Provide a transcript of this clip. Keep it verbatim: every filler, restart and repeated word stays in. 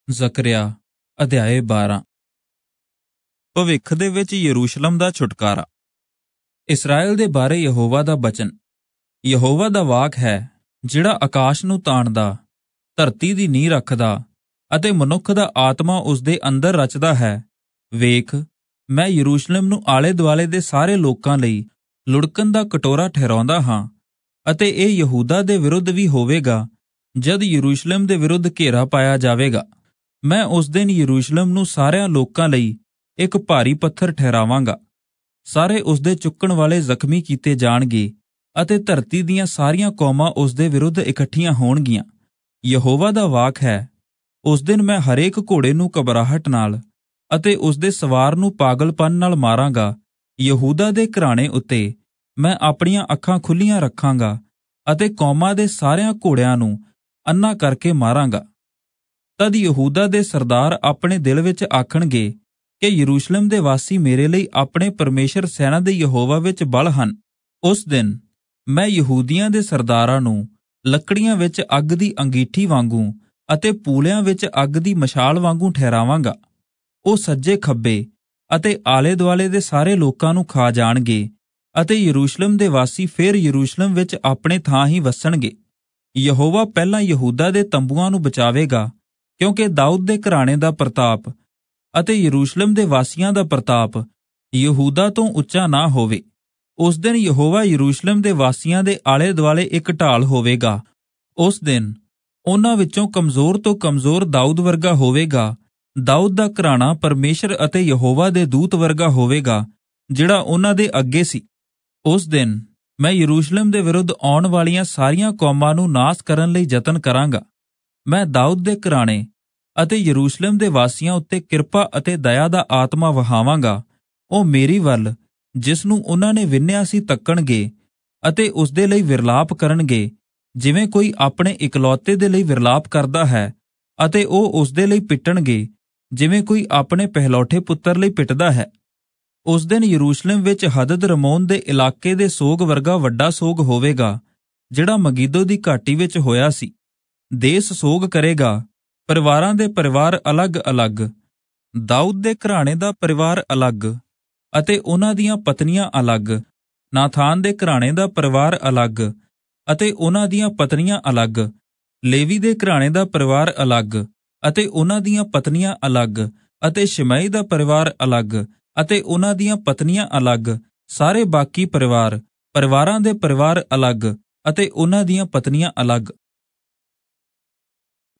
ਜ਼ਕਰਿਆ ਅਧਿਆਏ ਬਾਰਾਂ। ਭਵਿੱਖ ਦੇ ਵਿੱਚ ਯਰੂਸ਼ਲਮ ਦਾ ਛੁਟਕਾਰਾ। ਇਸਰਾਏਲ ਦੇ ਬਾਰੇ ਯਹੋਵਾ ਦਾ ਬਚਨ। ਯਹੋਵਾ ਦਾ ਵਾਕ ਹੈ, ਜਿਹੜਾ ਆਕਾਸ਼ ਨੂੰ ਤਾਣਦਾ, ਧਰਤੀ ਦੀ ਨੀਂਹ ਰੱਖਦਾ ਅਤੇ ਮਨੁੱਖ ਦਾ ਆਤਮਾ ਉਸ ਦੇ ਅੰਦਰ ਰਚਦਾ ਹੈ। ਵੇਖ, ਮੈਂ ਯਰੂਸ਼ਲਮ ਨੂੰ ਆਲੇ ਦੁਆਲੇ ਦੇ ਸਾਰੇ ਲੋਕਾਂ ਲਈ ਲੁੜਕਣ ਦਾ ਕਟੋਰਾ ਠਹਿਰਾਉਂਦਾ ਹਾਂ, ਅਤੇ ਇਹ ਯਹੂਦਾ ਦੇ ਵਿਰੁੱਧ ਵੀ ਹੋਵੇਗਾ। ਜਦ ਯਰੂਸ਼ਲਮ ਦੇ ਵਿਰੁੱਧ ਘੇਰਾ ਪਾਇਆ ਜਾਵੇਗਾ, ਮੈਂ ਉਸ ਦਿਨ ਯਰੂਸ਼ਲਮ ਨੂੰ ਸਾਰਿਆਂ ਲੋਕਾਂ ਲਈ ਇੱਕ ਭਾਰੀ ਪੱਥਰ ਠਹਿਰਾਵਾਂਗਾ। ਸਾਰੇ ਉਸ ਦੇ ਚੁੱਕਣ ਵਾਲੇ ਜ਼ਖਮੀ ਕੀਤੇ ਜਾਣਗੇ ਅਤੇ ਧਰਤੀ ਦੀਆਂ ਸਾਰੀਆਂ ਕੌਮਾਂ ਉਸ ਦੇ ਵਿਰੁੱਧ ਇਕੱਠੀਆਂ ਹੋਣਗੀਆਂ। ਯਹੋਵਾ ਦਾ ਵਾਕ ਹੈ, ਉਸ ਦਿਨ ਮੈਂ ਹਰੇਕ ਘੋੜੇ ਨੂੰ ਘਬਰਾਹਟ ਨਾਲ ਅਤੇ ਉਸ ਦੇ ਸਵਾਰ ਨੂੰ ਪਾਗਲਪਨ ਨਾਲ ਮਾਰਾਂਗਾ। ਯਹੂਦਾ ਦੇ ਘਰਾਣੇ ਉੱਤੇ ਮੈਂ ਆਪਣੀਆਂ ਅੱਖਾਂ ਖੁੱਲੀਆਂ ਰੱਖਾਂਗਾ ਅਤੇ ਕੌਮਾਂ ਦੇ ਸਾਰਿਆਂ ਘੋੜਿਆਂ ਨੂੰ ਅੰਨਾ ਕਰਕੇ ਮਾਰਾਂਗਾ। ਤਦ ਯਹੂਦਾ ਦੇ ਸਰਦਾਰ ਆਪਣੇ ਦਿਲ ਵਿੱਚ ਆਖਣਗੇ ਕਿ ਯਰੂਸ਼ਲਮ ਦੇ ਵਾਸੀ ਮੇਰੇ ਲਈ ਆਪਣੇ ਪਰਮੇਸ਼ਰ ਸੈਨਾ ਦੇ ਯਹੋਵਾ ਵਿੱਚ ਬਲ ਹਨ। ਉਸ ਦਿਨ ਮੈਂ ਯਹੂਦੀਆਂ ਦੇ ਸਰਦਾਰਾਂ ਨੂੰ ਲੱਕੜੀਆਂ ਵਿੱਚ ਅੱਗ ਦੀ ਅੰਗੀਠੀ ਵਾਂਗੂ ਅਤੇ ਪੂਲਿਆਂ ਵਿੱਚ ਅੱਗ ਦੀ ਮਸ਼ਾਲ ਵਾਂਗੂ ਠਹਿਰਾਵਾਂਗਾ। ਉਹ ਸੱਜੇ ਖੱਬੇ ਅਤੇ ਆਲੇ ਦੁਆਲੇ ਦੇ ਸਾਰੇ ਲੋਕਾਂ ਨੂੰ ਖਾ ਜਾਣਗੇ ਅਤੇ ਯਰੂਸ਼ਲਮ ਦੇ ਵਾਸੀ ਫਿਰ ਯਰੂਸ਼ਲਮ ਵਿੱਚ ਆਪਣੇ ਥਾਂ ਹੀ ਵਸਣਗੇ। ਯਹੋਵਾ ਪਹਿਲਾਂ ਯਹੂਦਾ ਦੇ ਤੰਬੂਆਂ ਨੂੰ ਬਚਾਵੇਗਾ, ਕਿਉਂਕਿ ਦਾਊਦ ਦੇ ਘਰਾਣੇ ਦਾ ਪ੍ਰਤਾਪ ਅਤੇ ਯਰੂਸ਼ਲਮ ਦੇ ਵਾਸੀਆਂ ਦਾ ਪ੍ਰਤਾਪ ਯਹੂਦਾ ਤੋਂ ਉੱਚਾ ਨਾ ਹੋਵੇ। ਉਸ ਦਿਨ ਯਹੋਵਾ ਯਰੂਸ਼ਲਮ ਦੇ ਵਾਸੀਆਂ ਦੇ ਆਲੇ ਦੁਆਲੇ ਇੱਕ ਢਾਲ ਹੋਵੇਗਾ। ਉਸ ਦਿਨ ਉਹਨਾਂ ਵਿੱਚੋਂ ਕਮਜ਼ੋਰ ਤੋਂ ਕਮਜ਼ੋਰ ਦਾਊਦ ਵਰਗਾ ਹੋਵੇਗਾ। ਦਾਊਦ ਦਾ ਘਰਾਣਾ ਪਰਮੇਸ਼ਰ ਅਤੇ ਯਹੋਵਾ ਦੇ ਦੂਤ ਵਰਗਾ ਹੋਵੇਗਾ, ਜਿਹੜਾ ਉਹਨਾਂ ਦੇ ਅੱਗੇ ਸੀ। ਉਸ ਦਿਨ ਮੈਂ ਯਰੂਸ਼ਲਮ ਦੇ ਵਿਰੁੱਧ ਆਉਣ ਵਾਲੀਆਂ ਸਾਰੀਆਂ ਕੌਮਾਂ ਨੂੰ ਨਾਸ ਕਰਨ ਲਈ ਯਤਨ ਕਰਾਂਗਾ। ਮੈਂ ਦਾਊਦ ਦੇ ਘਰਾਣੇ ਅਤੇ ਯਰੂਸ਼ਲਮ ਦੇ ਵਾਸੀਆਂ ਉੱਤੇ ਕਿਰਪਾ ਅਤੇ ਦਇਆ ਦਾ ਆਤਮਾ ਵਹਾਵਾਂਗਾ। ਉਹ ਮੇਰੀ ਵੱਲ, ਜਿਸ ਨੂੰ ਉਹਨਾਂ ਨੇ ਵਿੰਨਿਆ ਸੀ, ਤੱਕਣਗੇ ਅਤੇ ਉਸ ਦੇ ਲਈ ਵਿਰਲਾਪ ਕਰਨਗੇ, ਜਿਵੇਂ ਕੋਈ ਆਪਣੇ ਇਕਲੌਤੇ ਦੇ ਲਈ ਵਿਰਲਾਪ ਕਰਦਾ ਹੈ, ਅਤੇ ਉਹ ਉਸ ਦੇ ਲਈ ਪਿੱਟਣਗੇ, ਜਿਵੇਂ ਕੋਈ ਆਪਣੇ ਪਹਿਲੌਠੇ ਪੁੱਤਰ ਲਈ ਪਿੱਟਦਾ ਹੈ। ਉਸ ਦਿਨ ਯਰੂਸ਼ਲਮ ਵਿੱਚ ਹਦਦ ਰਮੋਨ ਦੇ ਇਲਾਕੇ ਦੇ ਸੋਗ ਵਰਗਾ ਵੱਡਾ ਸੋਗ ਹੋਵੇਗਾ, ਜਿਹੜਾ ਮਗੀਦੋ ਦੀ ਘਾਟੀ ਵਿੱਚ ਹੋਇਆ ਸੀ। ਦੇਸ ਸੋਗ ਕਰੇਗਾ, ਪਰਿਵਾਰਾਂ ਦੇ ਪਰਿਵਾਰ ਅਲੱਗ-ਅਲੱਗ, ਦਾਊਦ ਦੇ ਘਰਾਣੇ ਦਾ ਪਰਿਵਾਰ ਅਲੱਗ ਅਤੇ ਉਹਨਾਂ ਦੀਆਂ ਪਤਨੀਆਂ ਅਲੱਗ, ਨਾਥਾਨ ਦੇ ਘਰਾਣੇ ਦਾ ਪਰਿਵਾਰ ਅਲੱਗ ਅਤੇ ਉਹਨਾਂ ਦੀਆਂ ਪਤਨੀਆਂ ਅਲੱਗ, ਲੇਵੀ ਦੇ ਘਰਾਣੇ ਦਾ ਪਰਿਵਾਰ ਅਲੱਗ ਅਤੇ ਉਹਨਾਂ ਦੀਆਂ ਪਤਨੀਆਂ ਅਲੱਗ, ਅਤੇ ਸ਼ਿਮਈ ਦਾ ਪਰਿਵਾਰ ਅਲੱਗ ਅਤੇ ਉਹਨਾਂ ਦੀਆਂ ਪਤਨੀਆਂ ਅਲੱਗ। ਸਾਰੇ ਬਾਕੀ ਪਰਿਵਾਰ, ਪਰਿਵਾਰਾਂ ਦੇ ਪਰਿਵਾਰ ਅਲੱਗ ਅਤੇ ਉਹਨਾਂ ਦੀਆਂ ਪਤਨੀਆਂ ਅਲੱਗ।